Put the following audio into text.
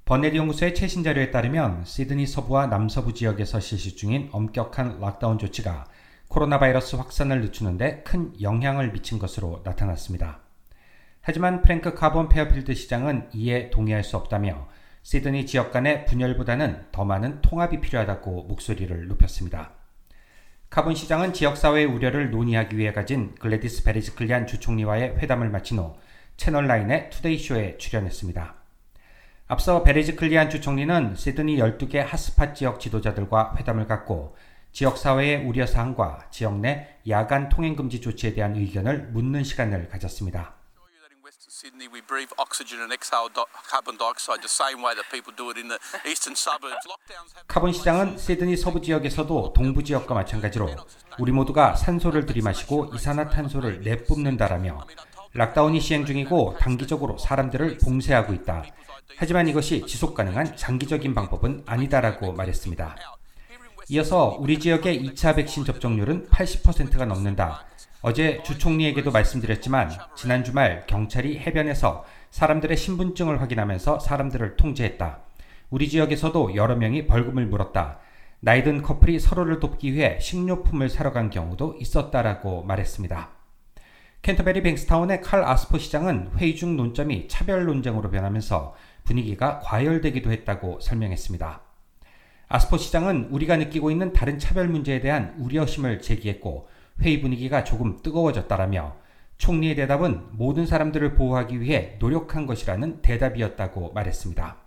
버넬 연구소의 최신 자료에 따르면 시드니 서부와 남서부 지역에서 실시 중인 엄격한 락다운 조치가 코로나 바이러스 확산을 늦추는데 큰 영향을 미친 것으로 나타났습니다. 하지만 프랭크 카본 페어필드 시장은 이에 동의할 수 없다며 시드니 지역 간의 분열보다는 더 많은 통합이 필요하다고 목소리를 높였습니다. 카본 시장은 지역사회의 우려를 논의하기 위해 가진 글래디스 베리지클리안 주총리와의 회담을 마친 후 채널9의 투데이쇼에 출연했습니다. 앞서 베리지클리안 주총리는 시드니 12개 핫스팟 지역 지도자들과 회담을 갖고 지역사회의 우려사항과 지역 내 야간 통행금지 조치에 대한 의견을 묻는 시간을 가졌습니다. Sydney, we breathe oxygen and exhale carbon dioxide the same way that people do it in the eastern suburbs. 카본 시장은 시드니 서부 지역에서도 동부 지역과 마찬가지로 우리 모두가 산소를 들이마시고 이산화탄소를 내뿜는다라며 락다운이 시행 중이고 단기적으로 사람들을 봉쇄하고 있다. 하지만 이것이 지속 가능한 장기적인 방법은 아니다라고 말했습니다. 이어서 우리 지역의 2차 백신 접종률은 80%가 넘는다. 어제 주총리에게도 말씀드렸지만 지난 주말 경찰이 해변에서 사람들의 신분증을 확인하면서 사람들을 통제했다. 우리 지역에서도 여러 명이 벌금을 물었다. 나이든 커플이 서로를 돕기 위해 식료품을 사러 간 경우도 있었다라고 말했습니다. 캔터베리 뱅스타운의 칼 아스포 시장은 회의 중 논점이 차별 논쟁으로 변하면서 분위기가 과열되기도 했다고 설명했습니다. 아스포 시장은 우리가 느끼고 있는 다른 차별 문제에 대한 우려심을 제기했고 회의 분위기가 조금 뜨거워졌다라며 총리의 대답은 모든 사람들을 보호하기 위해 노력한 것이라는 대답이었다고 말했습니다.